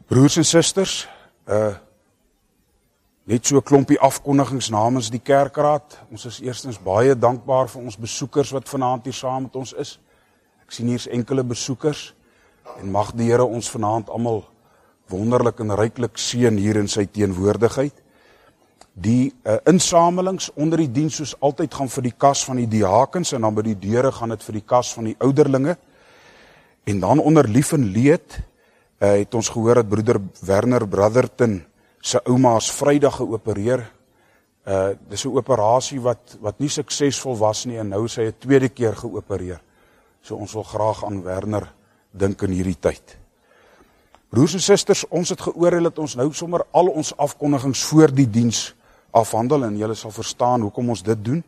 Broers en susters, net so 'n klompie afkondigings namens die kerkraad. Ons is eerstens baie dankbaar vir ons besoekers wat vanaand hier saam met ons is. Ek sien hier's enkele besoekers en mag die Here ons vanaand almal wonderlik en ryklik seën hier in sy teenwoordigheid. Die insamelings onder die diens soos altyd gaan vir die kas van die diakens en dan by die deure gaan dit vir die kas van die ouderlinge. En dan onder lief en leed het ons gehoor dat broeder Werner Brotherton sy ouma is Vrydag geopereer. Dis 'n operasie wat nie suksesvol was nie en nou is hy 'n tweede keer geopereer. So ons wil graag aan Werner dink in hierdie tyd. Broers en susters, ons het geoordeel dat ons nou sommer al ons afkondigings voor die diens afhandel en julle sal verstaan hoekom ons dit doen.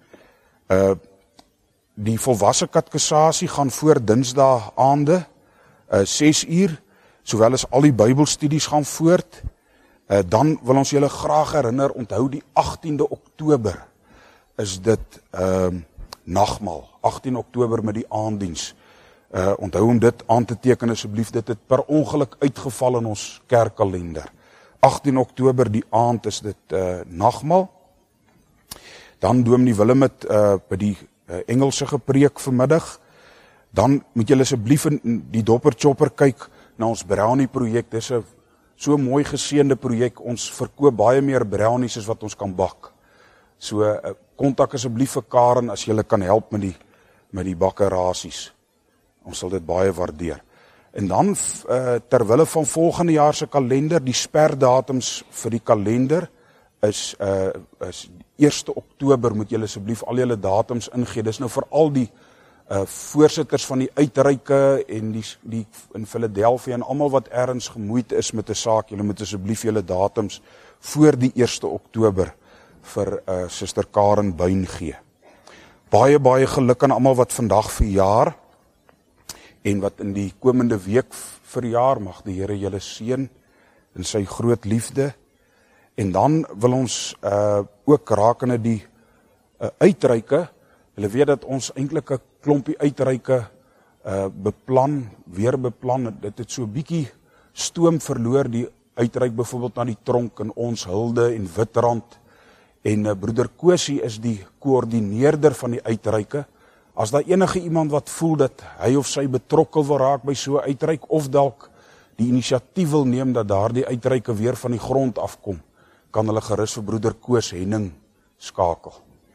Die volwasse katekisasie gaan voor Dinsdae aande 6 uur, sowel as al die Bybelstudies gaan voort. Dan wil ons julle graag herinner, onthou die 18de Oktober is dit nagmaal, 18 Oktober met die aanddiens. Onthou om dit aan te teken asseblief, dit het per ongeluk uitgeval in ons kerkkalender. 18 Oktober die aand is dit nagmaal. Dan Dominee Willem het by die Engelse gepreek vanmiddag. Dan moet julle asseblief in die Dopper Chopper kyk na ons brownie projek. Dis 'n so mooi geseënde projek. Ons verkoop baie meer brownies as wat ons kan bak. So kontak asseblief vir Karen as julle kan help met die bakkerasies. Ons sal dit baie waardeer. En dan terwille van volgende jaar se kalender, die sperdatums vir die kalender is 1 Oktober moet julle asseblief al julle datums ingee. Dis nou vir al die voorsitters van die uitreike en die in Philadelphia en almal wat ergens gemoeid is met 'n saak. Julle moet asseblief julle datums voor die 1 Oktober vir Suster Karen Buyn gee. Baie geluk aan almal wat vandag verjaar en wat in die komende week verjaar. Mag die Here julle seën in sy groot liefde. En dan wil ons ook rakende die uitreike. Julle weet dat ons eintlik 'n klompie uitreike weer beplan. Dit het so 'n bietjie stoom verloor, die uitreik byvoorbeeld na die tronk in ons Hulde en Witrand. En broeder Kosie is die koördineerder van die uitreike. As daar enige iemand wat voel dat hy of sy betrokke wil raak by so 'n uitreik of dalk die inisiatief wil neem dat daardie uitreike weer van die grond afkom, kan hulle gerus vir broeder Koos Henning skakel.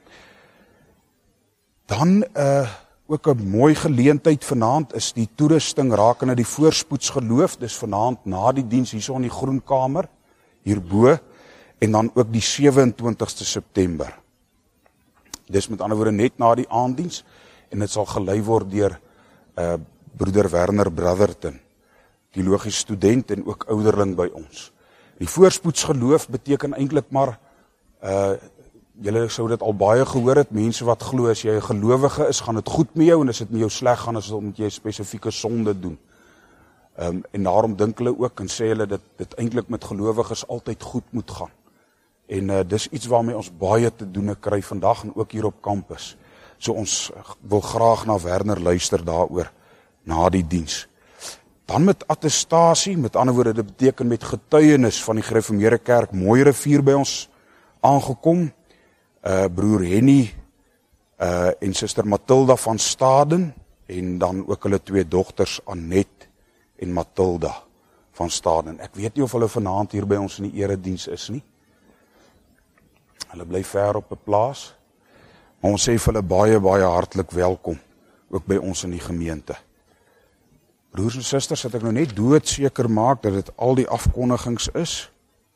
Dan ook 'n mooi geleentheid vanaand is die toerusting rakende die voorspoedsgeloof. Dis vanaand na die diens hierso in die Groenkamer hierbo en dan ook die 27ste September. Dis met ander woorde net na die aanddiens en dit sal gelei word deur broeder Werner Brotherton, teologiese student en ook ouderling by ons. Die voorspoedsgeloof beteken eintlik maar julle sou dit al baie gehoor het, mense wat glo as jy 'n gelowige is, gaan dit goed met jou en as dit met jou sleg gaan, is dit omdat jy 'n spesifieke sonde doen. En daarom dink hulle ook en sê hulle dit eintlik met gelowiges altyd goed moet gaan. En dis iets waarmee ons baie te doen kry vandag en ook hier op kampus. So ons wil graag na Werner luister daaroor na die diens. Dan met attestasie, met ander woorde, dit beteken met getuienis van die Gereformeerde Kerk Mooirivier by ons aangekom. Broer Henny en Suster Matilda van Staden en dan ook hulle 2 dogters Annette en Matilda van Staden. Ek weet nie of hulle vanaand hier by ons in die erediens is nie. Hulle bly ver op 'n plaas. Maar ons sê vir hulle baie hartlik welkom ook by ons in die gemeente. Broers en susters, het ek nou net doodseker maak dat dit al die afkondigings is.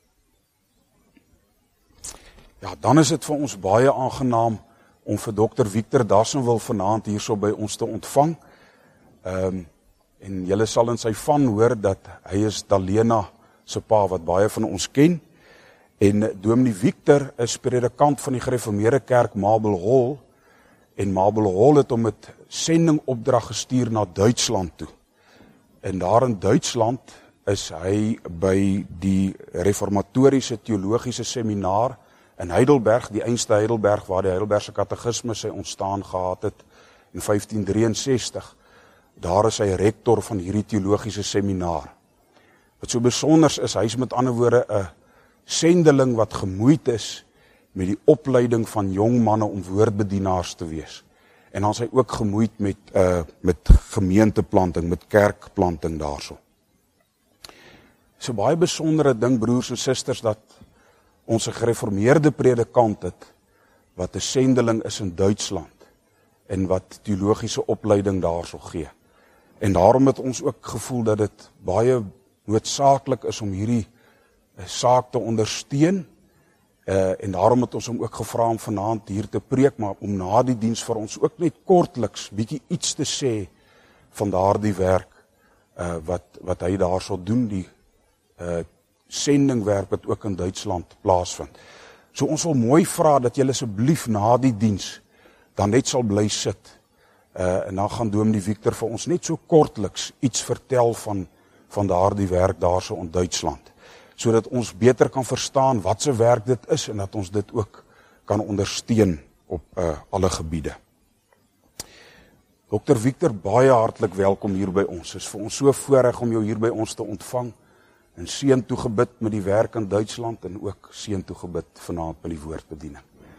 Ja, dan is dit vir ons baie aangenaam om vir Dr. Victor Dassenwil vanaand hierso by ons te ontvang. En julle sal in sy van hoor dat hy is Dalena se pa wat baie van ons ken. En Dominee Victor is predikant van die Gereformeerde Kerk Mabel Hall. En Mabel Hall het hom met sendingopdrag gestuur na Duitsland toe. En daar in Duitsland is hy by die Reformatoriese Teologiese Seminar in Heidelberg, die einste Heidelberg waar die Heidelbergse Katekisme sy ontstaan gehad het in 1563. Daar is hy rektor van hierdie teologiese seminar. Wat so besonders is, hy is met ander woorde 'n sendeling wat gemoeid is met die opleiding van jong manne om woordbedienaars te wees. En dan is hy ook gemoeid met gemeenteplanting, met kerkplanting daarso. Dis 'n baie besondere ding, broers en susters, dat ons 'n gereformeerde predikant het, wat 'n sendeling is in Duitsland, en wat teologiese opleiding daarso gee. En daarom het ons ook gevoel dat dit baie noodsaaklik is om hierdie saak te ondersteun, en daarom het ons hom ook gevra om vanaand hier te preek, maar om na die diens vir ons ook net kortliks bietjie iets te sê van daardie werk wat hy daar sal doen, die sendingwerk wat ook in Duitsland plaasvind. So ons wil mooi vra dat julle asseblief na die diens dan net sal bly sit, en dan gaan Dominee Victor vir ons net so kortliks iets vertel van daardie werk daarso in Duitsland, sodat ons beter kan verstaan wat se werk dit is en dat ons dit ook kan ondersteun op alle gebiede. Dr. Victor, baie hartlik welkom hier by ons. Het is vir ons so voorreg om jou hier by ons te ontvang, en seën toegebid met die werk in Duitsland, en ook seën toegebid vanaand met die woordbediening.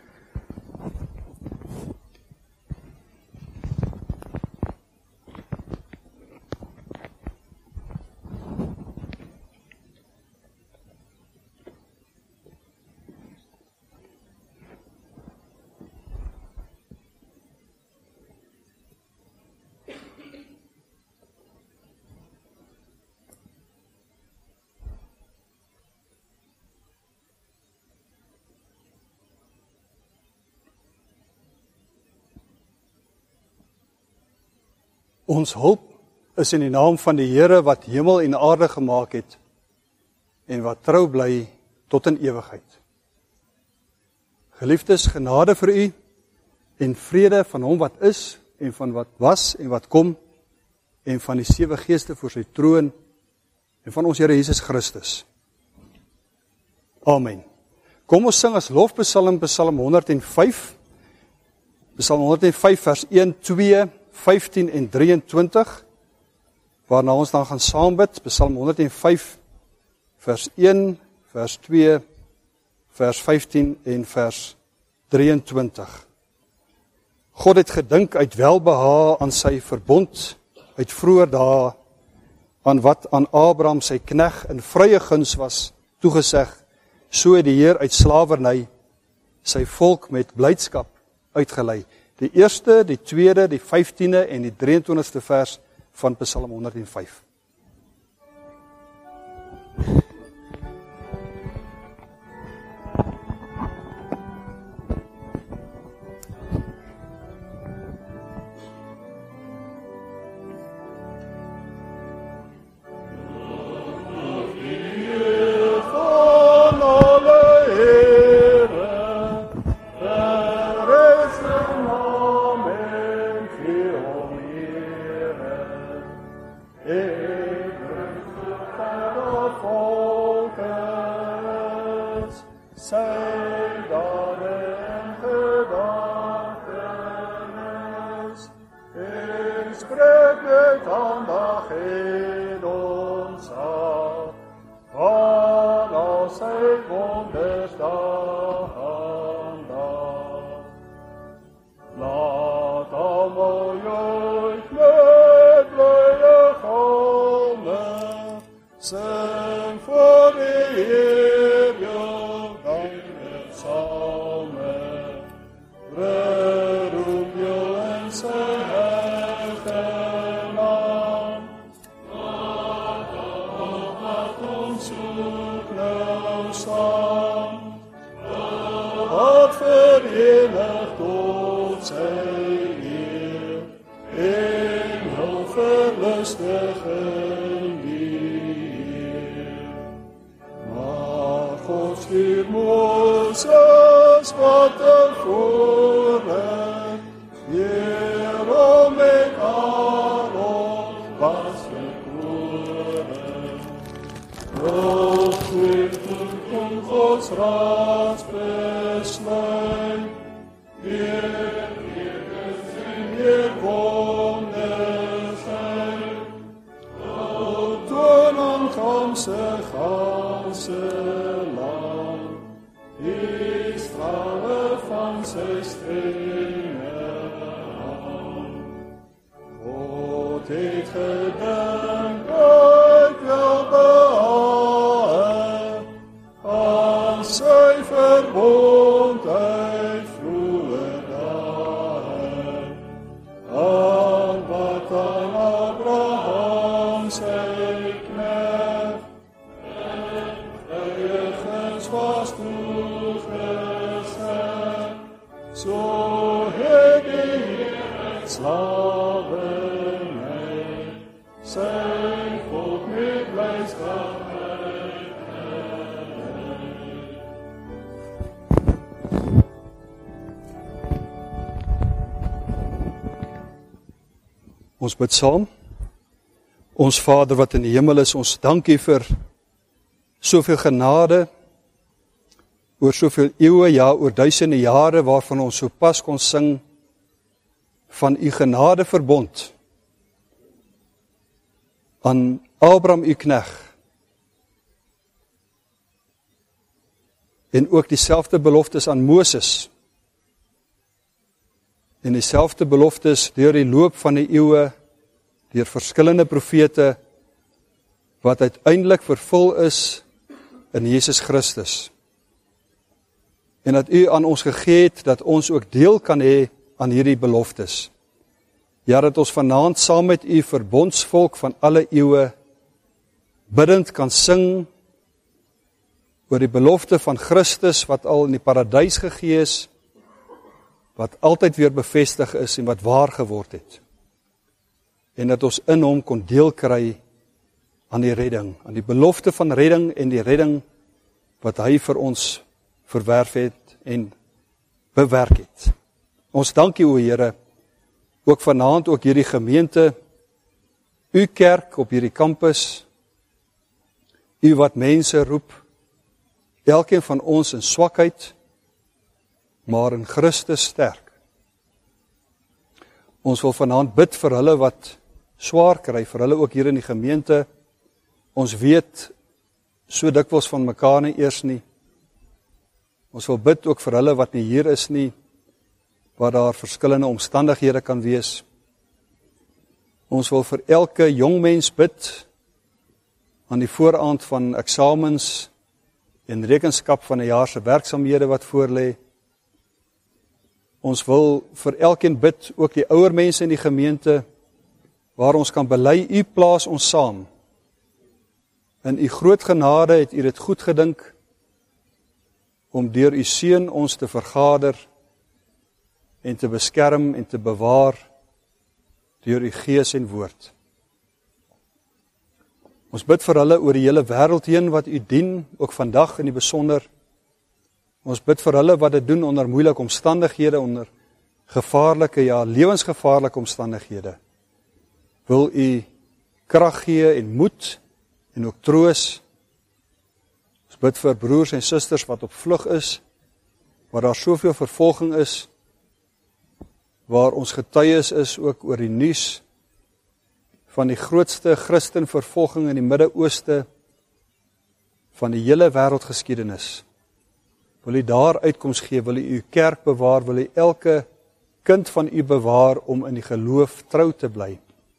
Ons hulp is in die naam van die Here wat hemel en aarde gemaak het en wat trou bly tot in ewigheid. Geliefdes, genade vir u en vrede van hom wat is en van wat was en wat kom en van die 7 geeste voor sy troon en van ons Here Jesus Christus. Amen. Kom ons sing as lofpsalm, Psalm 105. Psalm 105 vers 1, 2, 15 en 23, waarna ons dan gaan saambid, Psalm 105, vers 1, vers 2, vers 15 en vers 23. God het gedink uit welbehae aan sy verbond, uit vroeër dae, aan wat aan Abraham sy knegt in vrye guns was toegeseg, so het die Heer uit slawerny sy volk met blydskap uitgelei. Die eerste, die tweede, die 15de en die 23ste vers van Psalm 105. om se ganse land, die strale van sy strenge hand. God het gedink uit welbehae aan sy verbond uit vroeë dae, aan wat aan Abraham sy knegt vrygings was toegesê, so het die Here slavernij sy volk met blydskap Ons bid saam. Ons Vader wat in die hemel is, ons dankie vir soveel genade, oor soveel eeue, ja, oor duisende jare, waarvan ons so pas kon sing, van u genade verbond, aan Abraham u knegt, en ook dieselfde beloftes aan Moses, en dieselfde beloftes deur die loop van die eeue, deur verskillende profete, wat uiteindelik vervul is in Jesus Christus. En dat u aan ons gegee het, dat ons ook deel kan hê aan hierdie beloftes. Ja, dat ons vanaand saam met u verbondsvolk van alle eeue, biddend kan sing, oor die belofte van Christus, wat al in die paradys gegee is, wat altyd weer bevestig is en wat waar geword het. En dat ons in hom kon deel kry aan die redding, aan die belofte van redding en die redding wat hy vir ons verwerf het en bewerk het. Ons dankie o Here, ook vanaand ook hierdie gemeente, u kerk op hierdie kampus, u wat mense roep, elkeen van ons in swakheid, maar in Christus sterk. Ons wil vanaand bid vir hulle wat swaar kry, vir hulle ook hier in die gemeente. Ons weet so dikwels van mekaar nie eers nie. Ons wil bid ook vir hulle wat nie hier is nie, waar daar verskillende omstandighede kan wees. Ons wil vir elke jong mens bid, aan die vooraand van eksamens en rekenskap van 'n jaar se werksamehede wat voorlê. Ons wil vir elkeen bid, ook die ouer mense in die gemeente, waar ons kan bely, u plaas ons saam. In u groot genade het u dit goed gedink, om deur u seun ons te vergader, en te beskerm en te bewaar, deur u gees en woord. Ons bid vir hulle oor die hele wêreld heen wat u dien, ook vandag in die besonder. Ons bid vir hulle wat dit doen onder moeilike omstandighede, onder gevaarlike, ja, lewensgevaarlike omstandighede. Wil u krag gee en moed en ook troos. Ons bid vir broers en susters wat op vlug is, waar daar soveel vervolging is, waar ons getuies is ook oor die nuus van die grootste Christenvervolging in die Midde-Ooste van die hele wêreldgeskiedenis. Wil u daar uitkoms gee, wil u kerk bewaar, wil u elke kind van u bewaar om in die geloof trou te bly.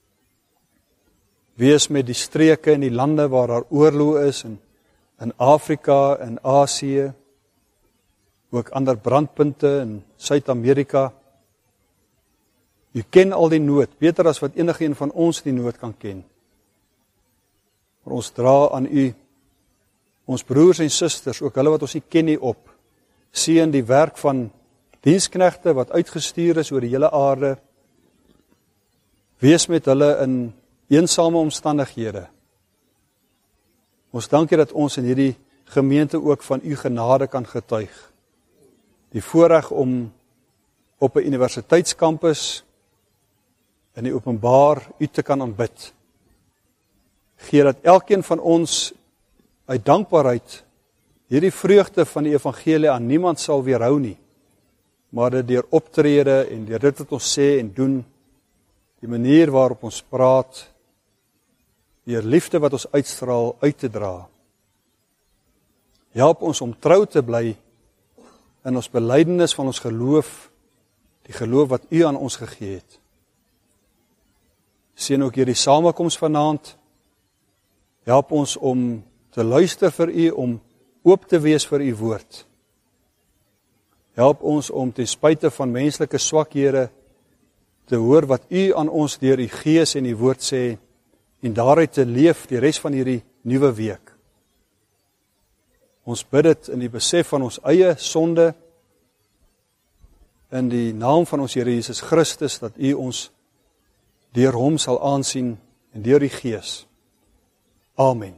Wees met die streke en die lande waar daar oorlog is, in Afrika, in Asië, ook ander brandpunte in Suid-Amerika. U ken al die nood, beter as wat enige een van ons die nood kan ken. Maar ons dra aan u, ons broers en susters, ook hulle wat ons nie ken nie op, sien die werk van diensknegte wat uitgestuur is oor die hele aarde. Wees met hulle in eensame omstandighede. Ons dankie dat ons in hierdie gemeente ook van u genade kan getuig. Die voorreg om op 'n universiteitskampus in die openbaar u te kan aanbid. Gee dat elkeen van ons uit dankbaarheid hierdie vreugde van die evangelie aan niemand sal weerhou nie, maar dit deur optrede en deur dit wat ons sê en doen, die manier waarop ons praat, deur liefde wat ons uitstraal uit te dra. Help ons om trou te bly in ons belydenis van ons geloof, die geloof wat U aan ons gegee het. Seën ook hierdie samekoms vanaand. Help ons om te luister vir U, om oop te wees vir U woord. Help ons om ten spyte van menslike swakhede te hoor wat U aan ons deur U Gees en U woord sê en daaruit te leef die res van hierdie nuwe week. Ons bid dit in die besef van ons eie sonde, in die naam van ons Here Jesus Christus, dat U ons deur hom sal aansien en deur die Gees. Amen.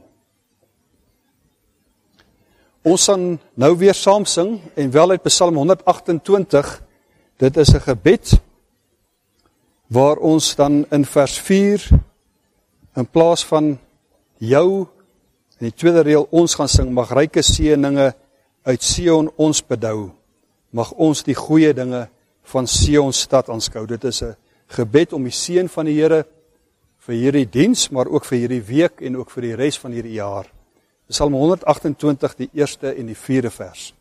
Ons gaan nou weer saam sing en wel uit Psalm 128. Dit is 'n gebed waar ons dan in vers 4 in plaas van jou in die tweede reël ons gaan sing, mag ryke seëninge uit Sion ons bedou. Mag ons die goeie dinge van Sion stad aanskou. Dit is 'n gebed om die seën van die Here vir hierdie diens, maar ook vir hierdie week en ook vir die res van hierdie jaar. Psalm 128, die eerste en die 4de vers.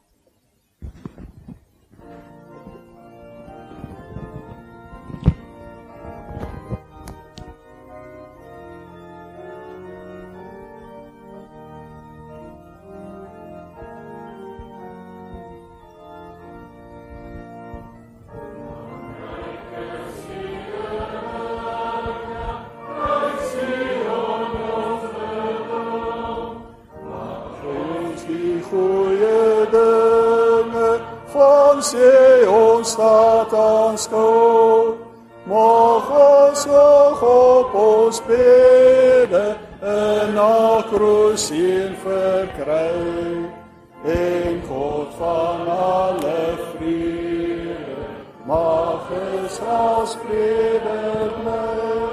Sion stad aanskou, mag ons nog op ons bede 'n nakroosien verkry, en God van alle vrede, mag Israels vrede bly.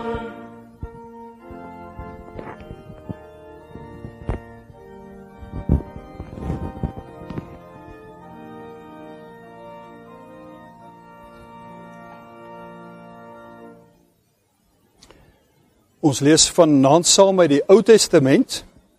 Ons lees vanaand saam uit die Ou Testament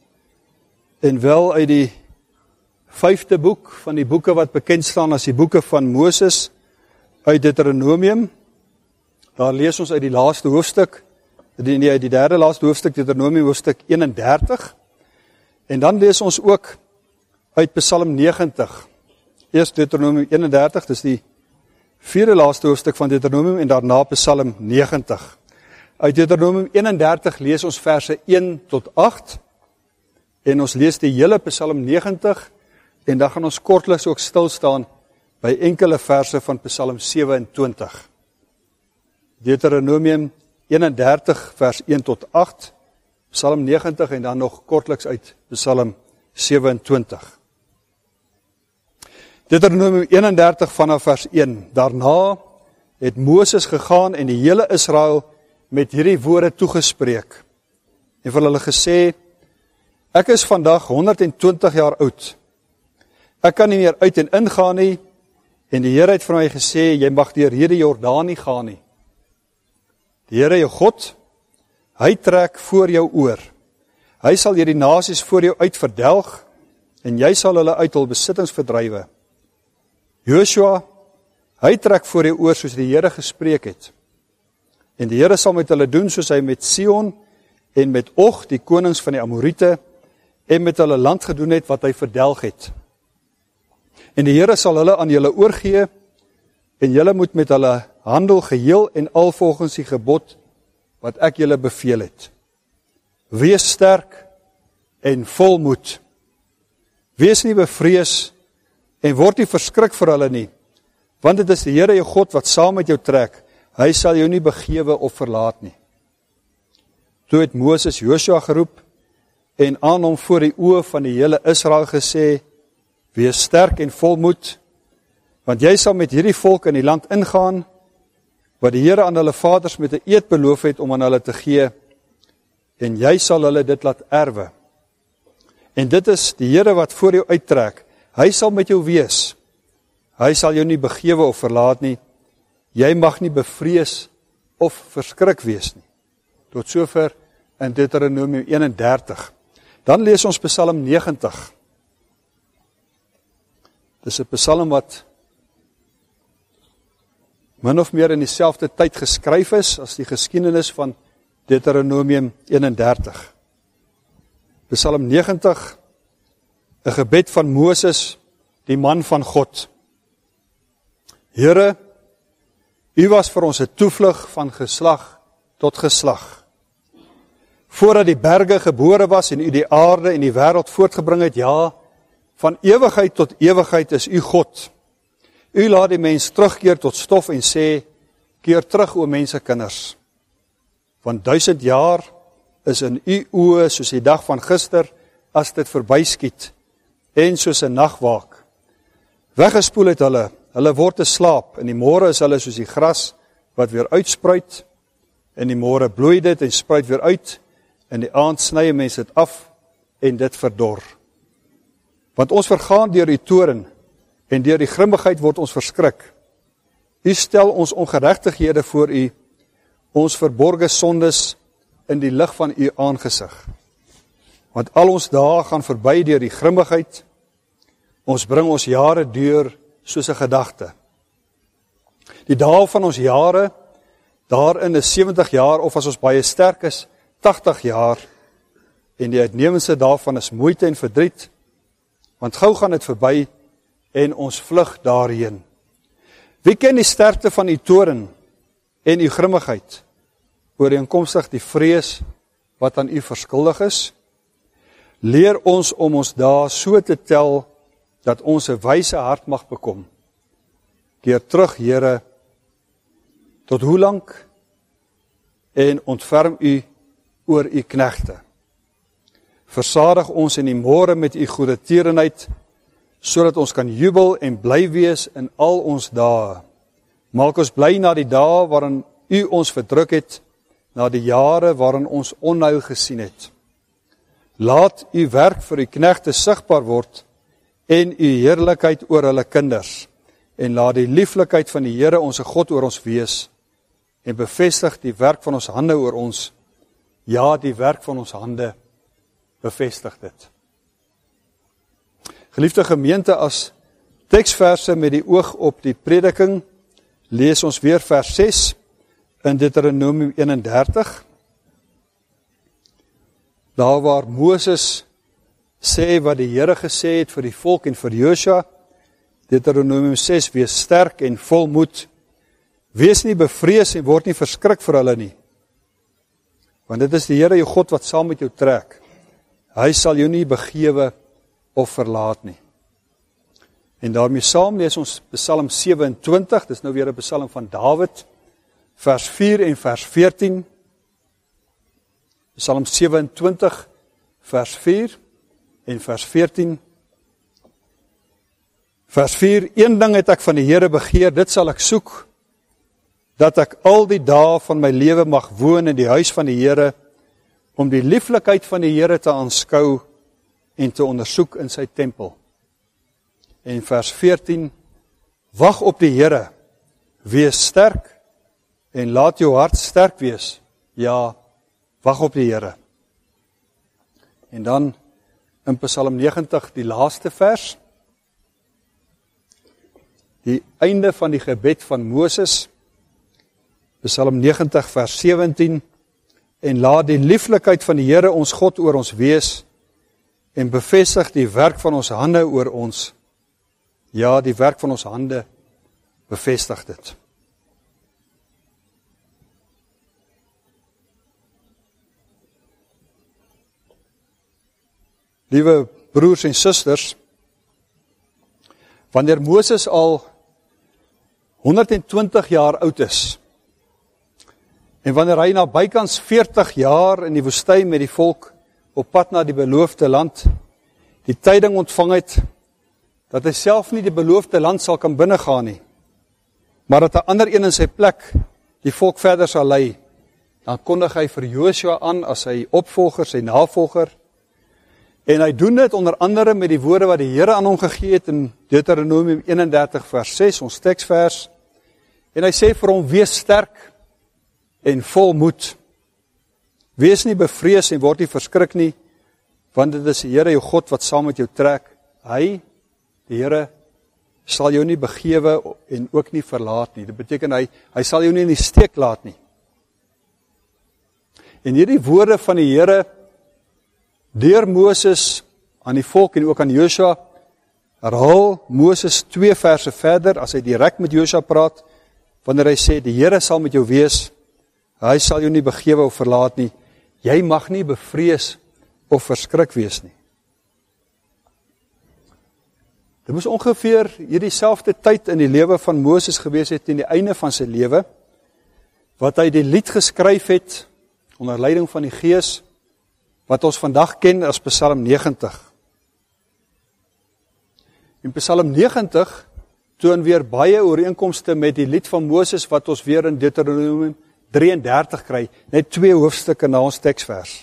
en wel uit die 5de boek van die boeke wat bekend staan as die boeke van Moses uit Deuteronomium. Daar lees ons uit die laaste hoofstuk, uit die derde laaste hoofstuk, Deuteronomium hoofstuk 31. En dan lees ons ook uit Psalm 90. Eers Deuteronomium 31, dis die 4de laaste hoofstuk van Deuteronomium en daarna Psalm 90. Uit Deuteronomium 31 lees ons verse 1 tot 8 en ons lees die hele Psalm 90 en dan gaan ons kortliks ook stil staan by enkele verse van Psalm 27. Deuteronomium 31 vers 1 tot 8, Psalm 90 en dan nog kortliks uit Psalm 27. Deuteronomium 31 vanaf vers 1. Daarna het Moses gegaan en die hele Israel met hierdie woorde toegespreek en vir hulle gesê, ek is vandag 120 jaar oud. Ek kan nie meer uit en ingaan nie en die Here het vir my gesê, jy mag deur hierdie Jordaan nie gaan nie. Die Here jou God, hy trek voor jou oor. Hy sal hierdie nasies voor jou uit verdelg en jy sal hulle uit hul besittings verdrywe. Joshua, hy trek voor jou oor soos die Here gespreek het. En die Here sal met hulle doen soos hy met Sion en met Og, die konings van die Amorite, en met hulle land gedoen het wat hy verdelg het. En die Here sal hulle aan julle oorgee, en julle moet met hulle handel geheel en al volgens die gebod wat ek julle beveel het. Wees sterk en vol moed. Wees nie bevrees en word nie verskrik vir hulle nie, want dit is die Here jou God wat saam met jou trek. Hy sal jou nie begewe of verlaat nie. Toe het Moses Joshua geroep en aan hom voor die oë van die hele Israel gesê, wees sterk en vol moed, want jy sal met hierdie volk in die land ingaan, wat die Here aan hulle vaders met 'n eed beloof het om aan hulle te gee, en jy sal hulle dit laat erwe. En dit is die Here wat voor jou uittrek, hy sal met jou wees, hy sal jou nie begewe of verlaat nie, jy mag nie bevrees of verskrik wees nie. Tot sover in Deuteronomium 31. Dan lees ons Psalm 90. Dis 'n Psalm wat min of meer in dieselfde tyd geskryf is as die geskiedenis van Deuteronomium 31. Psalm 90, 'n gebed van Moses, die man van God. Here, U was vir ons 'n toevlug van geslag tot geslag. Voordat die berge gebore was en U die aarde en die wêreld voortgebring het, ja, van ewigheid tot ewigheid is U God. U laat die mens terugkeer tot stof en sê, keer terug o mensekinders. Want 1000 jaar is in U oë soos die dag van gister, as dit verbyskiet, en soos 'n nagwaak. Weggespoel het hulle word te slaap, en die môre is hulle soos die gras, wat weer uitspruit, en die môre bloei dit en spruit weer uit, en die aand sny 'n mens dit af, en dit verdor. Want ons vergaan deur U toorn, en deur die grimmigheid word ons verskrik. U stel ons ongeregtighede voor U, ons verborge sondes in die lig van U aangesig. Want al ons dae gaan verby deur die grimmigheid, ons bring ons jare deur soos 'n gedagte. Die dae van ons jare, daarin is 70 jaar, of as ons baie sterk is, 80 jaar, en die uitnemendste daarvan is moeite en verdriet, want gou gaan dit verby, en ons vlug daarheen. Wie ken die sterkte van U toorn en U grimmigheid, ooreenkomstig die vrees wat aan U verskuldig is? Leer ons om ons dae so te tel, dat ons 'n wyse hart mag bekom. Keer terug, Here, tot hoe lank? En ontferm U oor U knegte. Versadig ons in die môre met U goeie tierenheid, sodat ons kan jubel en bly wees in al ons dae. Maak ons bly na die dae waarin U ons verdruk het, na die jare waarin ons onheil gesien het. Laat U werk vir U knegte sigbaar word, en U heerlikheid oor hulle kinders, en laat die lieflikheid van die Here ons God oor ons wees, en bevestig die werk van ons hande oor ons. Ja, die werk van ons hande, bevestig dit. Geliefde gemeente, as teksverse met die oog op die prediking, lees ons weer vers 6 in Deuteronomium 31. Daar waar Moses sê wat die Here gesê het vir die volk en vir Josua, Deuteronomium 6, wees sterk en vol moed, wees nie bevrees en word nie verskrik vir hulle nie, want dit is die Here jou God wat saam met jou trek. Hy sal jou nie begewe of verlaat nie. En daarmee saam lees ons Psalm 27, dis nou weer 'n Psalm van Dawid, vers 4 en vers 14. Psalm 27, vers 4 en vers 14. Vers 4, een ding het ek van die Here begeer, dit sal ek soek, dat ek al die dae van my lewe mag woon in die huis van die Here, om die lieflikheid van die Here te aanskou en te ondersoek in sy tempel. En vers 14, wag op die Here, wees sterk en laat jou hart sterk wees. Ja, wag op die Here. En dan in Psalm 90, die laaste vers, die einde van die gebed van Moses, Psalm 90, vers 17, en laat die lieflikheid van die Here ons God oor ons wees, en bevestig die werk van ons hande oor ons. Ja, die werk van ons hande bevestig dit. Liewe broers en susters, wanneer Moses al 120 jaar oud is, en wanneer hy na bykans 40 jaar in die woestyn met die volk op pad na die beloofde land, die tyding ontvang het, dat hy self nie die beloofde land sal kan binnegaan nie, maar dat 'n ander een in sy plek die volk verder sal lei, dan kondig hy vir Josua aan as sy opvolger, sy navolger, en hy doen dit onder andere met die woorde wat die Here aan hom gegee het in Deuteronomium 31 vers 6, ons teksvers, en hy sê vir hom, wees sterk en vol moed. Wees nie bevrees en word nie verskrik nie, want dit is die Here jou God wat saam met jou trek. Hy, die Here, sal jou nie begewe en ook nie verlaat nie. Dit beteken hy sal jou nie in die steek laat nie. En hierdie woorde van die Here deur Moses aan die volk en ook aan Joshua, herhaal Moses 2 verse verder, as hy direk met Joshua praat, wanneer hy sê, die Here sal met jou wees, hy sal jou nie begewe of verlaat nie, jy mag nie bevrees of verskrik wees nie. Dit moes ongeveer hierdie selfde tyd in die lewe van Moses gewees het, teen die einde van sy lewe, wat hy die lied geskryf het, onder leiding van die Gees, wat ons vandag ken as Psalm 90. En Psalm 90 toon weer baie ooreenkomste met die lied van Moses, wat ons weer in Deuteronomium 33 kry, net 2 hoofstukke na ons teksvers.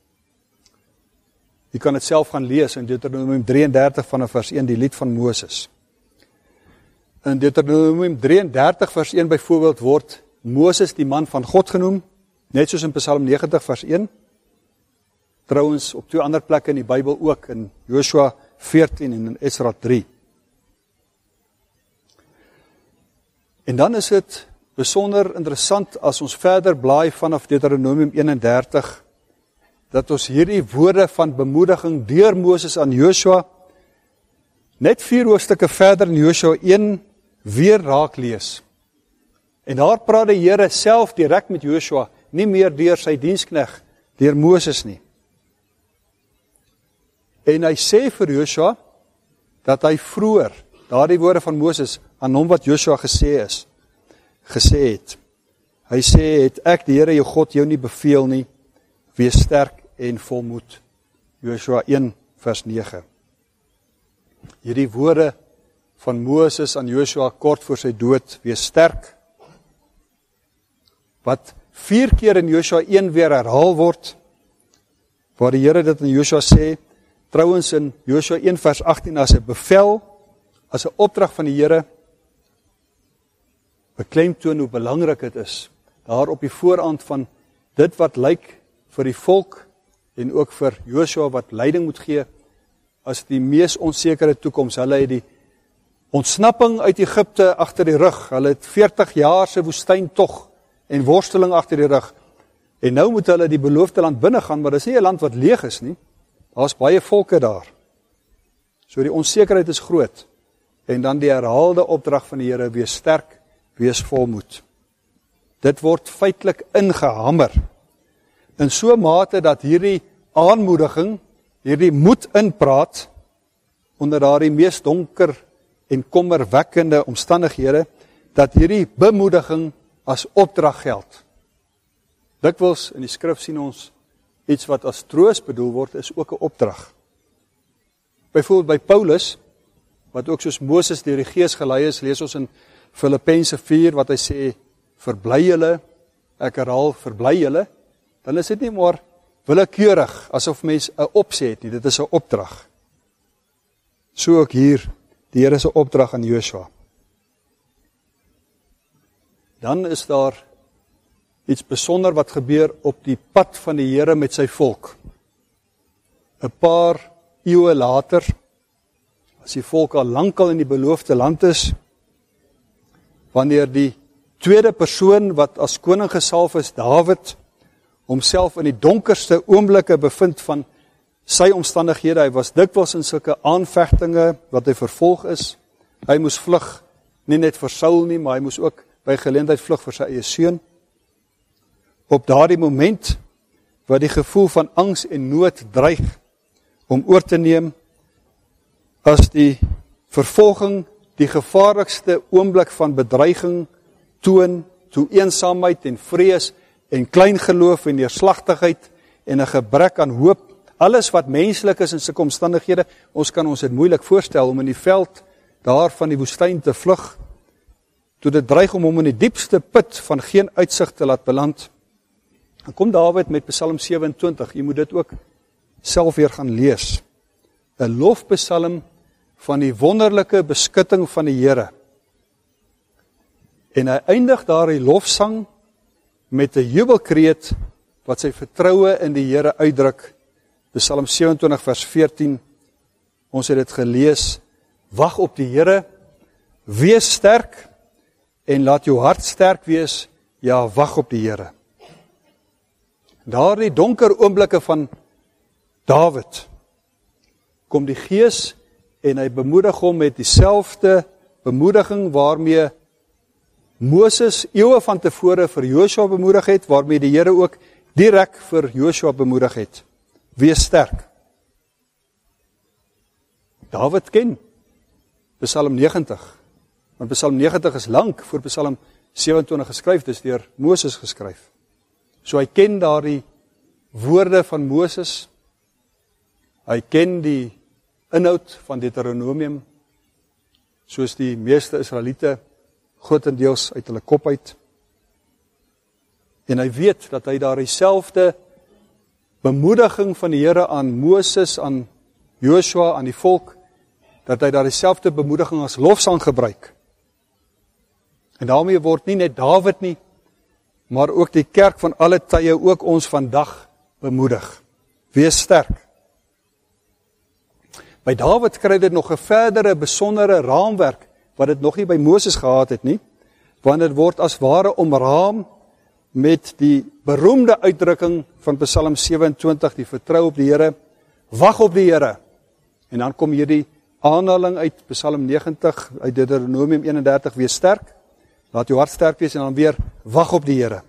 Jy kan dit self gaan lees in Deuteronomium 33 vanaf vers 1, die lied van Moses. In Deuteronomium 33 vers 1 byvoorbeeld word Moses die man van God genoem, net soos in Psalm 90 vers 1. Trouwens op 2 ander plekke in die Bybel ook, in Joshua 14 en in Esra 3. En dan is dit besonder interessant as ons verder blaai vanaf Deuteronomium 31, dat ons hierdie woorde van bemoediging deur Moses aan Joshua, net 4 hoofstukke verder in Joshua 1, weer raak lees. En daar praat die Here self direk met Joshua, nie meer deur sy dienskneg, deur Moses nie. En hy sê vir Joshua, dat hy vroeër, daardie woorde van Moses, aan hom wat Joshua gesê het. Hy sê, het ek die Here jou God jou nie beveel nie, wees sterk en volmoed. Joshua 1 vers 9. Hierdie woorde van Moses aan Joshua kort voor sy dood, wees sterk, wat 4 keer in Joshua 1 weer herhaal word, waar die Here dit in Joshua sê, trouwens in Joshua 1 vers 18 as 'n bevel, as 'n opdrag van die Here, beklemtoon hoe belangrik dit is, daar op die voorhand van dit wat lyk vir die volk, en ook vir Joshua wat leiding moet gee, as die mees onsekere toekoms. Hulle het die ontsnapping uit Egipte agter die rug, hulle het 40 jaar se woestyntog en worsteling agter die rug, en nou moet hulle die beloofde land binne gaan, maar dit is nie 'n land wat leeg is nie, daar is baie volke daar, so die onsekerheid is groot, en dan die herhaalde opdrag van die Here, wees sterk, wees volmoed. Dit word feitelik ingehamer, in so mate dat hierdie aanmoediging, hierdie moed inpraat, onder daardie mees donker en kommerwekkende omstandighede, dat hierdie bemoediging as opdrag geld. Dikwels in die skrif sien ons, iets wat as troos bedoel word, is ook 'n opdrag. Byvoorbeeld by Paulus, wat ook soos Moses deur die Gees gelei is, lees ons in Filippense 4, wat hy sê, verbly julle, ek herhaal, verbly julle, dan is dit nie maar willekeurig, asof mens 'n opsie het nie, dit is 'n opdrag. So ook hier, die Here se opdrag aan Joshua. Dan is daar iets besonder wat gebeur op die pad van die Here met sy volk. 'n Paar eeue later, as die volk al lankal in die beloofde land is, wanneer die tweede persoon wat as koning gesalf is, Dawid, homself in die donkerste oomblikke bevind van sy omstandighede. Hy was dikwels in sulke aanvegtinge wat hy vervolg is. Hy moes vlug, nie net vir Saul nie, maar hy moes ook by geleentheid vlug vir sy eie seun. Op daardie moment, wat die gevoel van angs en nood dreig om oor te neem, as die vervolging die gevaarlikste oomblik van bedreiging toon, toe eensaamheid en vrees en klein geloof en neerslagtigheid en 'n gebrek aan hoop, alles wat menslik is in sulke omstandighede, ons kan ons dit moeilik voorstel om in die veld daar van die woestyn te vlug, toe dit dreig om hom in die diepste put van geen uitsig te laat beland. Dan kom Dawid met Psalm 27, jy moet dit ook self weer gaan lees. 'n Lofpsalm van die wonderlike beskutting van die Here. En hy eindig daar die lofsang met 'n jubelkreet wat sy vertroue in die Here uitdruk. Psalm 27 vers 14, ons het dit gelees, wag op die Here, wees sterk, en laat jou hart sterk wees, ja, wag op die Here. Daar die donker oomblikke van Dawid, kom die Gees, en hy bemoedig hom met dieselfde bemoediging waarmee Moses eeue van tevore vir Joshua bemoedig het, waarmee die Here ook direk vir Joshua bemoedig het. Wees sterk. Dawid ken Psalm 90, want Psalm 90 is lank voor Psalm 27 geskryf, dis deur Moses geskryf. So hy ken daardie woorde van Moses, hy ken die inhoud van Deuteronomium, soos die meeste Israeliete grotendeels uit hulle kop uit. En hy weet dat hy daar dieselfde bemoediging van die Here aan Moses, aan Joshua, aan die volk, dat hy daar dieselfde bemoediging as lofsang gebruik. En daarmee word nie net Dawid nie, maar ook die kerk van alle tye, ook ons vandag bemoedig. Wees sterk. By Dawid kry dit nog 'n verdere besondere raamwerk, wat dit nog nie by Moses gehad het nie, want dit word as ware omraam met die beroemde uitdrukking van Psalm 27, die vertrou op die Here, wag op die Here. En dan kom hierdie aanhaling uit Psalm 90, uit Deuteronomium 31, wees sterk, laat jou hart sterk wees, en dan weer, wag op die Here.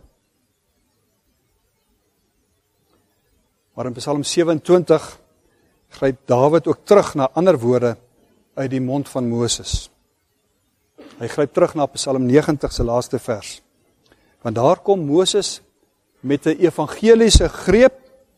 Maar in Psalm 27 gryp Dawid ook terug na ander woorde uit die mond van Moses. Hy gryp terug na Psalm 90 se laaste vers. Want daar kom Moses met 'n evangeliese greep,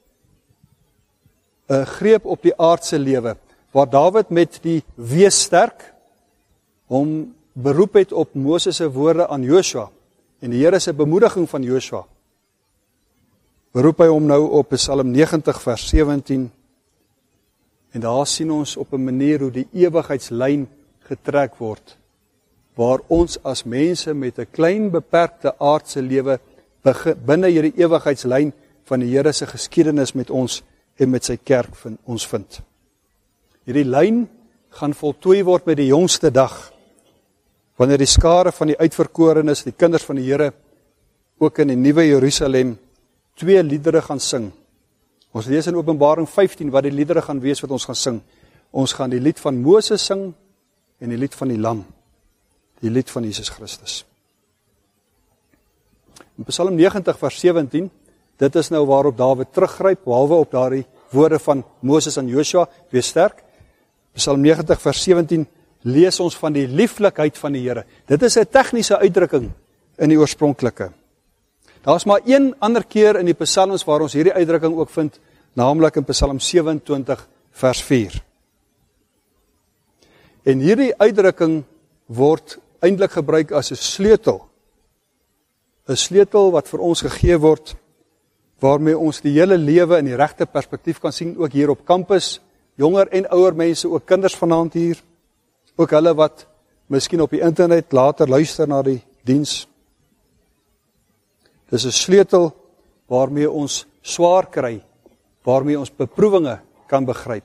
'n greep op die aardse lewe, waar Dawid met die wees sterk hom beroep het op Moses se woorde aan Joshua en die Here se bemoediging van Joshua. Beroep hy hom nou op Psalm 90 vers 17, en daar sien ons op 'n manier hoe die ewigheidslyn getrek word, waar ons as mense met 'n klein beperkte aardse lewe binne hierdie ewigheidslyn van die Here se geskiedenis met ons en met sy kerk ons vind. Hierdie lyn gaan voltooi word met die jongste dag, wanneer die skare van die uitverkorenes, die kinders van die Here, ook in die nuwe Jerusalem, 2 liedere gaan sing. Ons lees in Openbaring 15 wat die liedere gaan wees wat ons gaan sing. Ons gaan die lied van Moses sing en die lied van die Lam, die lied van Jesus Christus. In Psalm 90 vers 17, dit is nou waarop Dawid teruggryp, behalwe op daardie woorde van Moses aan Joshua, wees sterk. Psalm 90 vers 17, lees ons van die lieflikheid van die Here. Dit is 'n tegniese uitdrukking in die oorspronklike. Daar is maar een ander keer in die psalms waar ons hierdie uitdrukking ook vind, naamlik in Psalm 27 vers 4. En hierdie uitdrukking word eintlik gebruik as 'n sleutel. 'n Sleutel wat vir ons gegee word, waarmee ons die hele lewe in die regte perspektief kan sien, ook hier op kampus, jonger en ouer mense, ook kinders vanaand hier, ook hulle wat miskien op die internet later luister na die diens. Dis 'n sleutel waarmee ons swaar kry, waarmee ons beproewinge kan begryp.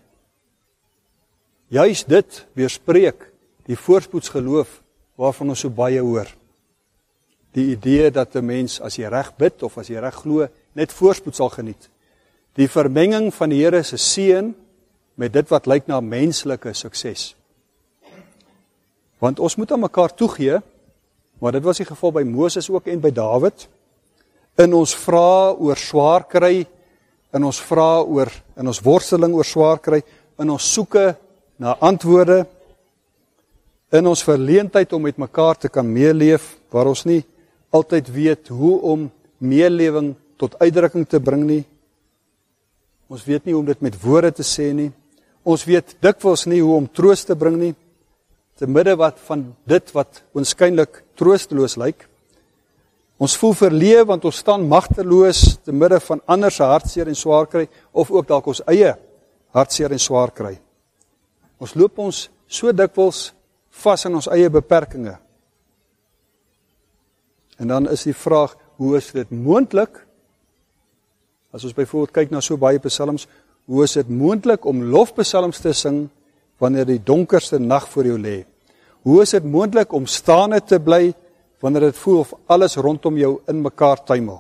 Juis dit weerspreek die voorspoedsgeloof waarvan ons so baie hoor. Die idee dat 'n mens, as jy reg bid of as jy reg glo, net voorspoed sal geniet. Die vermenging van die Here se seën met dit wat lyk na menslike sukses. Want ons moet aan mekaar toegee, maar dit was die geval by Moses ook en by Dawid, in ons vra oor swaar kry, in ons vra oor, in ons worsteling oor swaar kry, in ons soeke na antwoorde, in ons verleentheid om met mekaar te kan meeleef, waar ons nie altyd weet hoe om meelewing tot uitdrukking te bring nie. Ons weet nie hoe om dit met woorde te sê nie. Ons weet dikwels nie hoe om troos te bring nie, te midde van dit wat waarskynlik troosteloos lyk. Ons voel verleë want ons staan magteloos te midde van ander se hartseer en swaar kry, of ook dalk ons eie hartseer en swaar kry. Ons loop ons so dikwels vas in ons eie beperkings. En dan is die vraag, hoe is dit moontlik As ons byvoorbeeld kyk na so baie psalms, hoe is dit moontlik om lofpsalms te sing wanneer die donkerste nag voor jou lê? Hoe is dit moontlik om staande te bly wanneer dit voel of alles rondom jou in mekaar tuimel?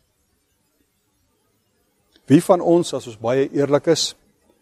Wie van ons, as ons baie eerlik is,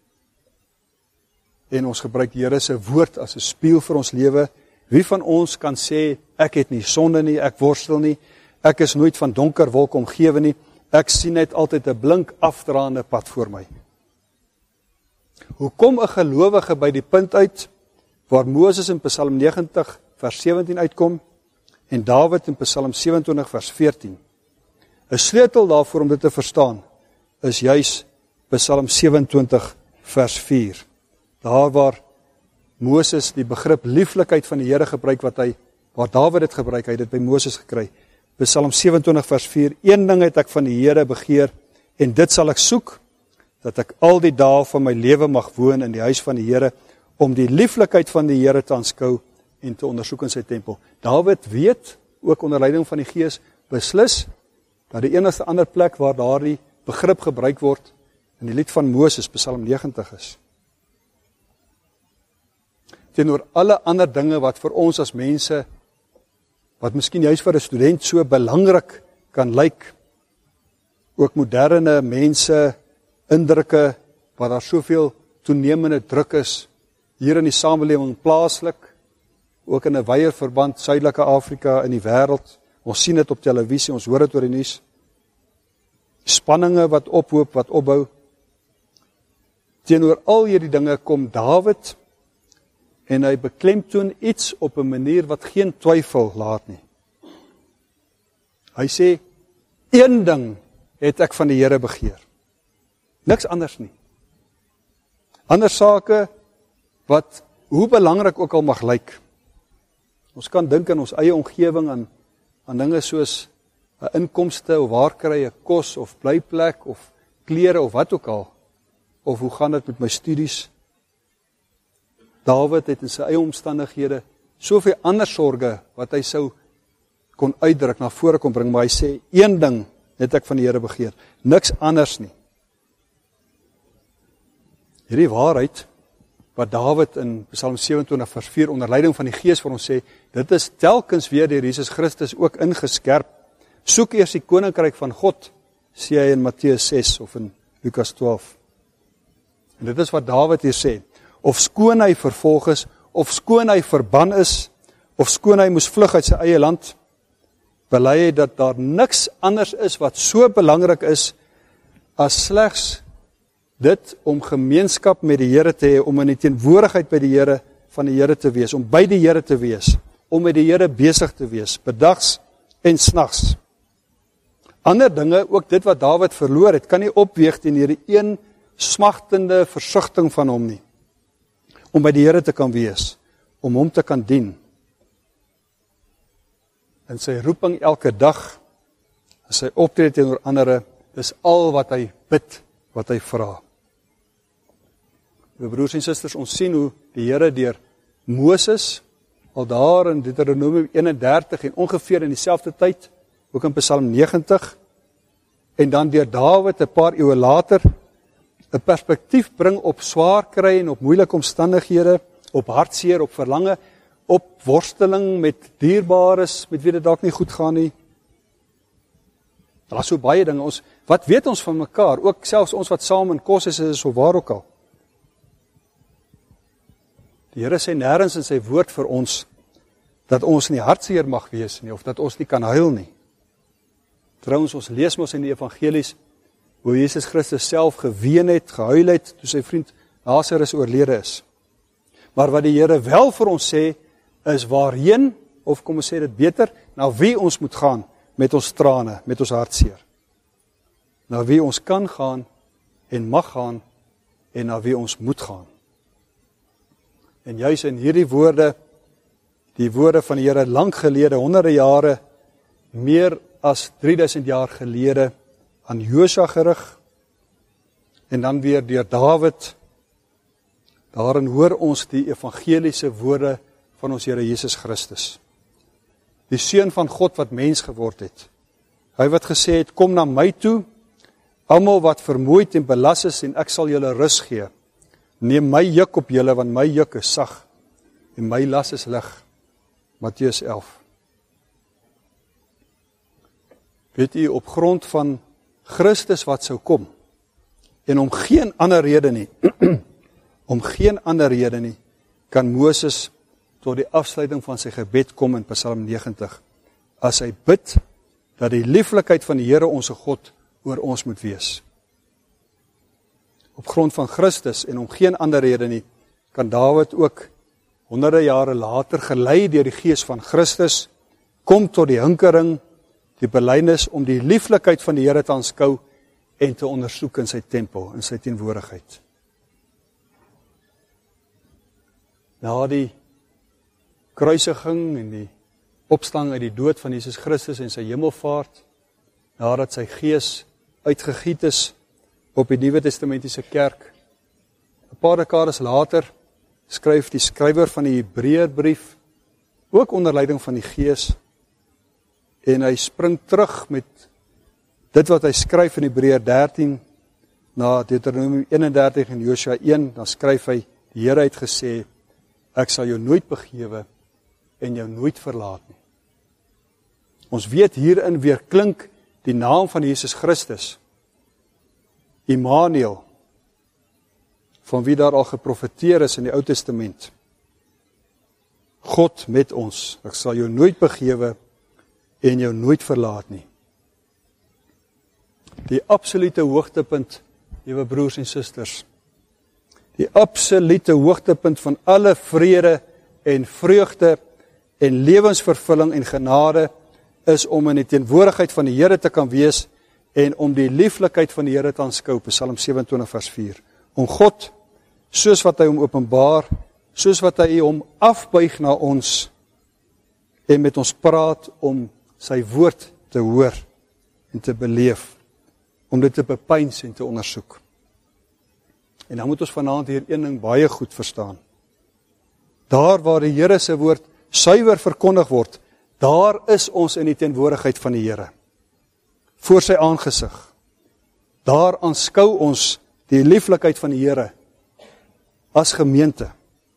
en ons gebruik die Here se woord as 'n spieël vir ons lewe, wie van ons kan sê, ek het nie sonde nie, ek worstel nie, ek is nooit van donker wolk omgewe nie, ek sien net altyd 'n blink afdraande pad voor my? Hoe kom 'n gelowige by die punt uit, waar Moses in Psalm 90 vers 17 uitkom, en Dawid in Psalm 27 vers 14? 'n sleutel daarvoor om dit te verstaan, is juis Psalm 27 vers 4. Daar waar Moses die begrip lieflikheid van die Here gebruik, waar Dawid het gebruik, hy het dit by Moses gekry. Psalm 27 vers 4, een ding het ek van die Here begeer, en dit sal ek soek, dat ek al die dae van my lewe mag woon in die huis van die Here, om die lieflikheid van die Here te aanskou en te ondersoek in sy tempel. Dawid weet, ook onder leiding van die Gees, beslis, dat die enigste ander plek waar daardie begrip gebruik word, in die lied van Moses, Psalm 90 is. Teenoor alle ander dinge wat vir ons as mense, wat miskien juist vir 'n student so belangrik kan lyk, ook moderne mense, indrukke, waar daar soveel toenemende druk is, hier in die samelewing plaaslik, ook in 'n wyeer verband, Suidelike Afrika, in die wêreld, ons sien dit op televisie, ons hoor dit oor die nuus, spanninge wat ophoop, wat opbou. Teenoor al hierdie dinge kom Dawid, en hy beklemtoon iets op 'n manier wat geen twyfel laat nie. Hy sê, een ding het ek van die Here begeer. Niks anders nie. Ander sake, wat hoe belangrik ook al mag lyk. Ons kan dink in ons eie omgewing aan dinge soos 'n inkomste, of waar kry ek kos, of blyplek, of klere, of wat ook al. Of hoe gaan dit met my studies? Dawid het in sy eie omstandighede soveel ander sorge wat hy sou kon uitdruk, na vore kon bring, maar hy sê, een ding het ek van die Here begeer, niks anders nie. Hierdie waarheid, wat Dawid in Psalm 27 vers 4 onder leiding van die Gees vir ons sê, dit is telkens weer deur Jesus Christus ook ingeskerp. Soek eers die koninkryk van God, sê hy in Matteus 6 of in Lukas 12. En dit is wat Dawid hier sê. Of skoon hy vervolg is, of skoon hy verban is, of skoon hy moes vlug uit sy eie land, bely hy dat daar niks anders is wat so belangrik is, as slegs dit om gemeenskap met die Here te hê, om in die teenwoordigheid by die Here, van die Here te wees, om by die Here te wees, om met die Here besig te wees, bedags en snags. Ander dinge, ook dit wat Dawid verloor het, kan nie opweeg teen hierdie een smagtende versigtiging van hom nie, om by die Here te kan wees, om hom te kan dien. En sy roeping elke dag, as sy optrede teenoor ander, is al wat hy bid, wat hy vra. My broers en susters, ons sien hoe die Here deur Moses, al daar in Deuteronomium 31 en ongeveer in dieselfde tyd, ook in Psalm 90, en dan deur Dawid 'n paar eeue later, 'n perspektief bring op swaar kry en op moeilike omstandighede, op hartseer, op verlange, op worsteling met dierbares, met wie dit dalk nie goed gaan nie. Daar is so baie dinge, wat weet ons van mekaar, ook selfs ons wat saam in kos is of waar ook al. Die Here sê nêrens in sy woord vir ons, dat ons nie hartseer mag wees nie, of dat ons nie kan huil nie. Trouwens, ons lees mos in die evangelies, hoe Jesus Christus self geween het, gehuil het, toe sy vriend Lazarus oorlede is. Maar wat die Here wel vir ons sê, is waarheen, of kom ons sê dit beter, na wie ons moet gaan, met ons trane, met ons hartseer. Na wie ons kan gaan, en mag gaan, en na wie ons moet gaan. En juis in hierdie woorde, die woorde van die Here lank gelede, honderde jare, meer as 3000 jaar gelede, aan Josua gerig, en dan weer deur Dawid, daarin hoor ons die evangeliese woorde van ons Here Jesus Christus. Die Seun van God wat mens geword het. Hy wat gesê het, kom na my toe, almal wat vermoeid en belas is, en ek sal julle rus gee. Neem my juk op julle, want my juk is sag, en my las is lig. Matteus 11. Weet u, op grond van Christus wat sou kom, en om geen ander rede nie, om geen ander rede nie, kan Moses tot die afsluiting van sy gebed kom in Psalm 90, as hy bid, dat die lieflikheid van die Here onse God oor ons moet wees. Op grond van Christus en om geen ander rede nie, kan Dawid ook honderde jare later gelei deur die Gees van Christus, kom tot die hinkering, die belydenis om die lieflikheid van die Here te aanskou en te ondersoek in sy tempel, in sy teenwoordigheid. Na die kruisiging en die opstanding uit die dood van Jesus Christus en sy hemelvaart, nadat sy Gees uitgegiet is op die Nuwe Testamentiese kerk, 'n paar dekades later skryf die skrywer van die Hebreërbrief, ook onder leiding van die Gees, en hy spring terug met dit wat hy skryf in Hebreër 13, na Deuteronomium 31 en Josua 1, dan skryf hy, die Here het gesê, ek sal jou nooit begewe en jou nooit verlaat nie. Ons weet hierin weer klink die naam van Jesus Christus, Immanuel, van wie daar al geprofeteer is in die Ou Testament. God met ons, ek sal jou nooit begewe en jou nooit verlaat nie. Die absolute hoogtepunt, liewe broers en susters, die absolute hoogtepunt van alle vrede en vreugde en lewensvervulling en genade is om in die teenwoordigheid van die Here te kan wees en om die lieflikheid van die Here te aanskou, Psalm 27 vers 4. Om God, soos wat hy hom openbaar, soos wat hy hom afbuig na ons en met ons praat om sy woord te hoor en te beleef, om dit te bepeins en te ondersoek. En dan moet ons vanaand hier een ding baie goed verstaan. Daar waar die Here se woord suiwer verkondig word, daar is ons in die teenwoordigheid van die Here. Voor sy aangesig. Daar aanskou ons die lieflikheid van die Here as gemeente.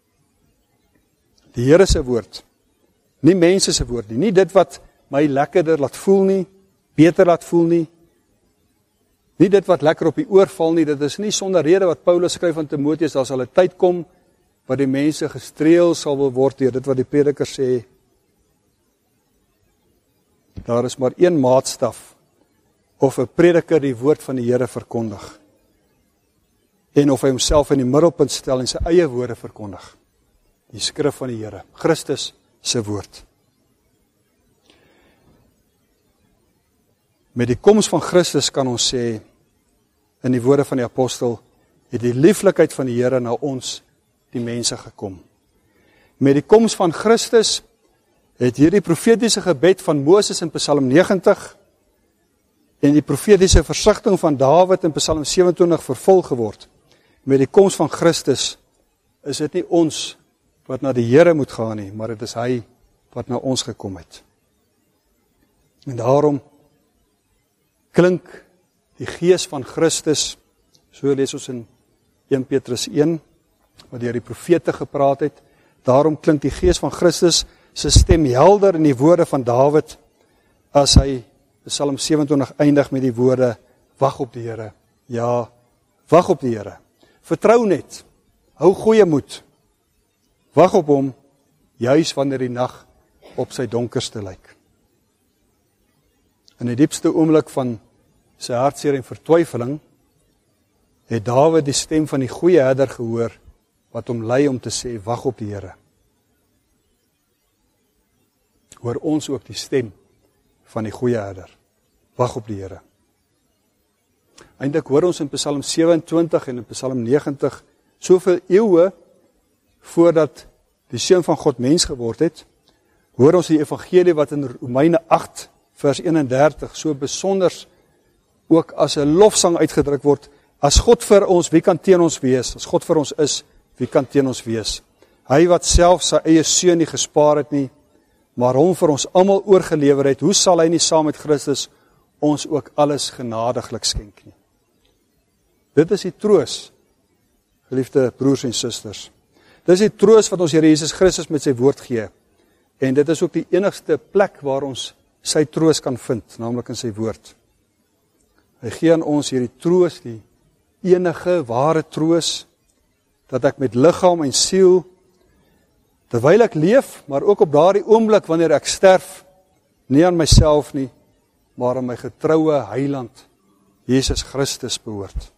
Die Here se woord, nie mense se woord nie, nie dit wat my lekkerder laat voel nie, beter laat voel nie, nie dit wat lekker op die oor val nie, dit is nie sonder rede wat Paulus skryf aan Timoteus, daar sal 'n tyd kom, wat die mense gestreel sal wil word deur dit wat die prediker sê. Daar is maar een maatstaf, of 'n prediker die woord van die Here verkondig, en of hy homself in die middelpunt stel en sy eie woorde verkondig, die skrif van die Here, Christus se woord. Met die koms van Christus kan ons sê, in die woorde van die apostel, het die lieflikheid van die Here na ons, die mense, gekom. Met die koms van Christus het hierdie profetiese gebed van Moses in Psalm 90 en die profetiese versigtiging van Dawid in Psalm 27 vervul geword. Met die koms van Christus is dit nie ons wat na die Here moet gaan nie, maar dit is hy wat na ons gekom het. En daarom klink die Gees van Christus, so lees ons in 1 Petrus 1, wat deur die profete gepraat het, daarom klink die Gees van Christus sy stem helder in die woorde van Dawid, as hy Psalm 27 eindig met die woorde, wag op die Here, ja, wag op die Here, vertrou net, hou goeie moed, wag op hom, juis wanneer die nag op sy donkerste lyk. In die diepste oomblik van sy hartseer en vertwyfeling, het Dawid die stem van die goeie herder gehoor, wat hom lei om te sê, wag op die Here. Hoor ons ook die stem van die goeie herder, wag op die Here. Eindelik hoor ons in Psalm 27 en in Psalm 90, soveel eeue voordat die Seun van God mens geword het, hoor ons die evangelie wat in Romeine 8 vers 31 so besonders ook as 'n lofsang uitgedruk word. As God vir ons, wie kan teen ons wees? As God vir ons is, wie kan teen ons wees? Hy wat self sy eie seun nie gespaar het nie, maar hom vir ons almal oorgelewer het, hoe sal hy nie saam met Christus ons ook alles genadiglik skenk nie? Dit is die troos, geliefde broers en susters. Dit is die troos wat ons Here Jesus Christus met sy woord gee. En dit is ook die enigste plek waar ons sy troos kan vind, naamlik in sy woord. Hy gee aan ons hierdie troos, die enige ware troos, dat ek met liggaam en siel, terwyl ek leef, maar ook op daardie oomblik wanneer ek sterf, nie aan myself nie, maar aan my getroue heiland, Jesus Christus behoort.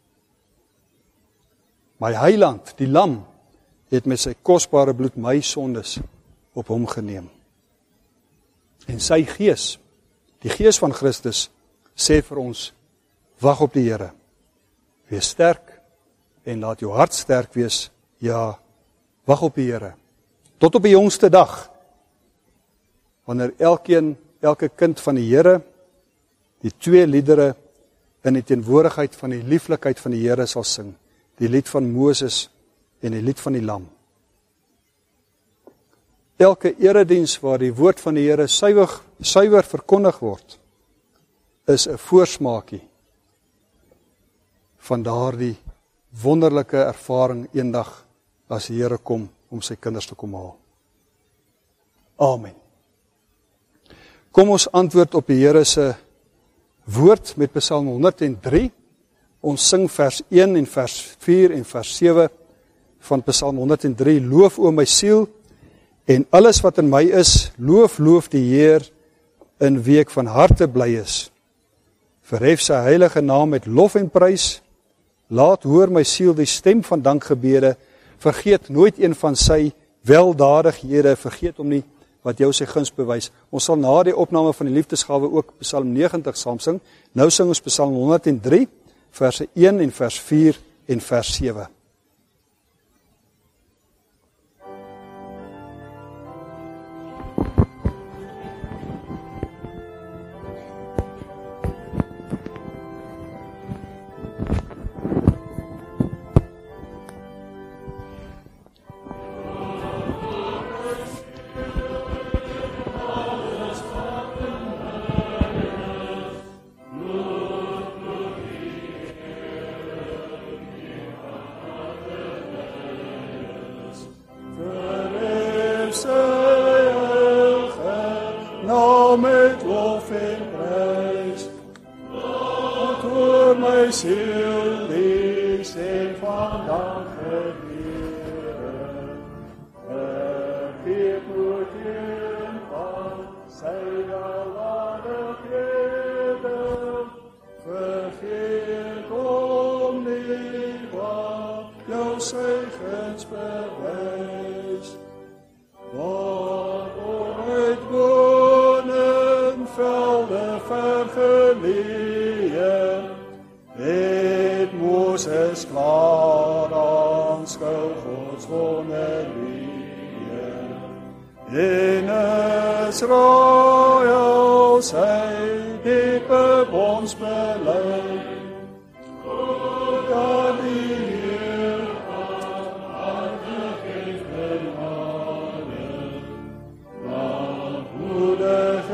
My heiland, die lam, het met sy kosbare bloed my sondes op hom geneem. En sy gees, die gees van Christus, sê vir ons, wag op die Here. Wees sterk en laat jou hart sterk wees. Ja, wag op die Here. Tot op die jongste dag, wanneer elke kind van die Here, die twee liedere in die teenwoordigheid van die lieflikheid van die Here sal sing. Die lied van Moses en die lied van die lam. Elke erediens waar die woord van die Here suiwer verkondig word, is 'n voorsmaakie van daardie wonderlike ervaring eendag as die Here kom om sy kinders te kom haal. Amen. Kom ons antwoord op die Here se woord met Psalm 103. Ons sing vers 1 en vers 4 en vers 7 van Psalm 103. Loof o my siel en alles wat in my is, loof die Heer in wie ek van harte bly is. Verhef sy heilige naam met lof en prys. Laat hoor my siel die stem van dankgebede. Vergeet nooit een van sy weldadighede. Vergeet hom nie wat jou sy guns bewys. Ons sal na die opname van die liefdesgawe ook Psalm 90 saam sing. Nou sing ons Psalm 103, verse 1 en vers 4 en vers 7. Met lof en prys, laat hoor my siel die stem van dankgebede. Vergeet nooit een van sy weldadigheden, vergeet hom nie wat jou sy guns bewys. Wat ooit velde vergeleë, het Moses klaar aanskou Gods wonderlike. En Israel sy diepe bondsbeleid, dat die Heer hartig heeft bemanen, want moedig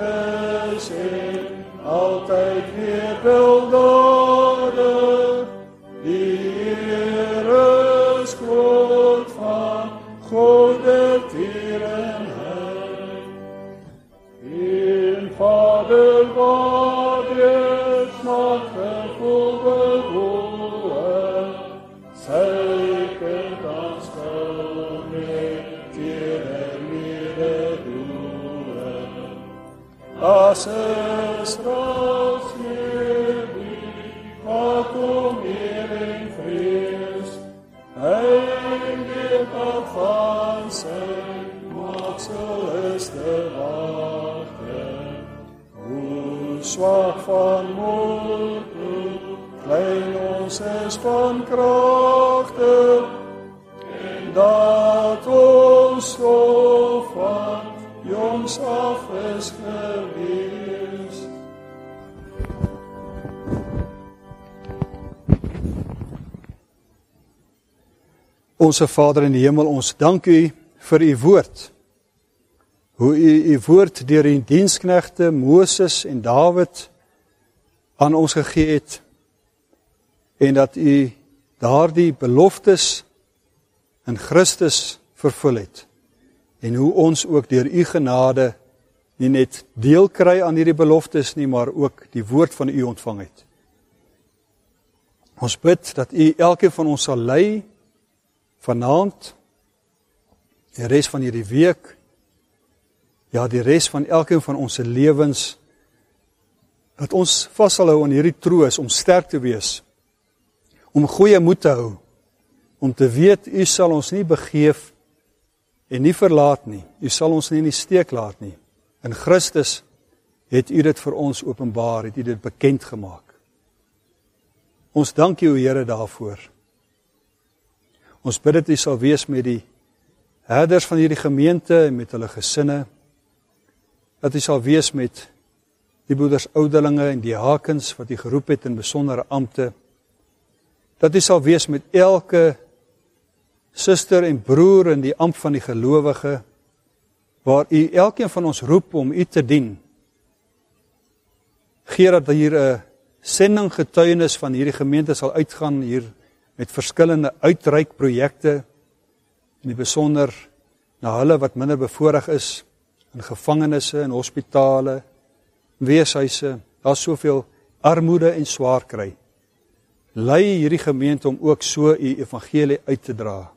altyd weer weldadig, die Heer is groot van goedertierenheid. In Vader wat het maak gevoel bewoon, sy kind aanskou met tieren mededoen. As Israel smeer die, wat om eer en vrees, hy weet dat van sy maaksel is te wachten. Hoe swak van moed, klein ons is van kragte, en dat ons stof van jongs af is gewees. Onse Vader in die hemel, ons dank u vir u woord. Hoe u woord deur die diensknegte Moses en Dawid aan ons gegee het. en dat U daardie beloftes in Christus vervul het, en hoe ons ook deur U genade nie net deel kry aan hierdie beloftes nie, maar ook die woord van U ontvang het. Ons bid dat U elkeen van ons sal lei vanaand, die res van hierdie week, ja, die res van elkeen van ons lewens, dat ons vas sal hou aan hierdie troos om sterk te wees, om goeie moed te hou, om te weet, U sal ons nie begeef en nie verlaat nie. U sal ons nie in die steek laat nie. In Christus het U dit vir ons openbaar, het U dit bekend gemaak. Ons dank U, Here, daarvoor. Ons bid dat U sal wees met die herders van hierdie gemeente en met hulle gesinne, dat U sal wees met die broeders ouderlinge en die diakens wat U geroep het in besondere ampte, dat U sal wees met elke suster en broer in die ampt van die gelowige, waar U elkeen van ons roep om U te dien. Gee dat hier 'n sending getuienis van hierdie gemeente sal uitgaan hier met verskillende uitreikprojekte, in die besonder na hulle wat minder bevoorreg is, in gevangenisse, in hospitale, weeshuise, daar is soveel armoede en swaar kry. Lei hierdie gemeente om ook so U evangelie uit te dra.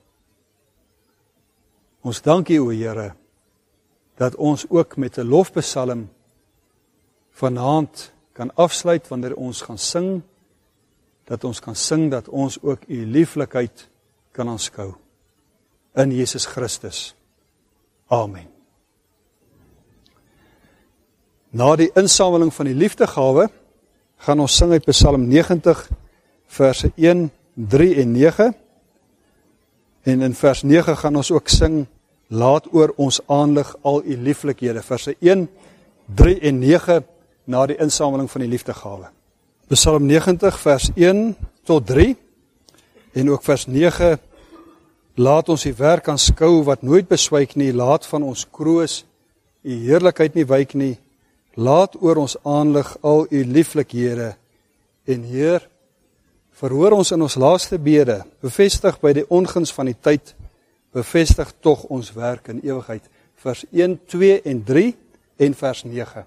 Ons dank U, o Here, dat ons ook met 'n lofpsalm vanaand kan afsluit wanneer ons gaan sing, dat ons kan sing dat ons ook U lieflikheid kan aanskou. In Jesus Christus. Amen. Na die insameling van die liefdegawe, gaan ons sing uit Psalm 90, verse 1, 3 en 9. En in vers 9 gaan ons ook sing, laat oor ons aanlig al U lieflikhede. Verse 1, 3 en 9, na die insameling van die liefdegawe. Psalm 90, vers 1 tot 3, en ook vers 9, laat ons U werk aanskou wat nooit beswyk nie, laat van ons kroos U heerlikheid nie wyk nie, laat oor ons aanlig al U lieflikhede, en Heer, verhoor ons in ons laaste bede, bevestig by die onguns van die tyd, bevestig tog ons werk in ewigheid. Vers 1, 2 en 3 en vers 9.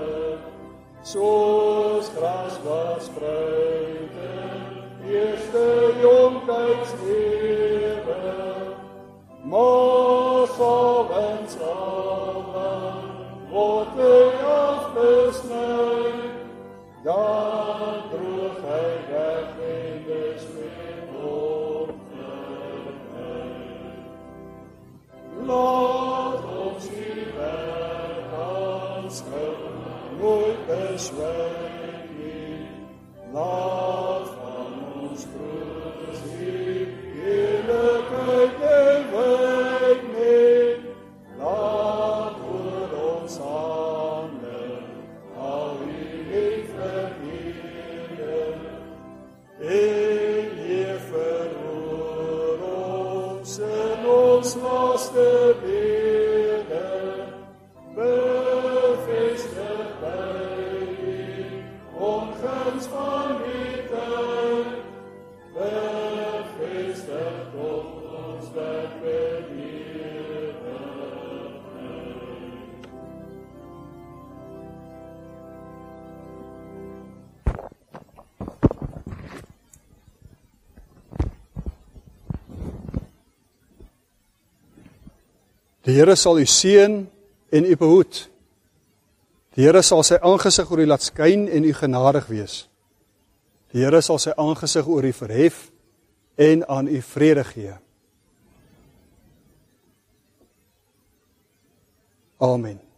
Soos gras wat spruit, eerste maar sal en salven, word hy afgesny, dan droeg hy weg en besmet op verheid. Laat ons die werk aanskou, nooit beswyk nie, laat van ons troos die heerlikheid en wyk nie, laat oor ons hande al die liefde verheerlik, en leef verhoor ons in ons laaste bede, bevestig by die onguns van die tyd, bevestig tot ons werk ewigheid. Die Here sal u seën en u behoed. Die Here sal sy aangesig oor u laat skyn en u genadig wees. Die Here sal sy aangesig oor u verhef en aan u vrede gee. Amen.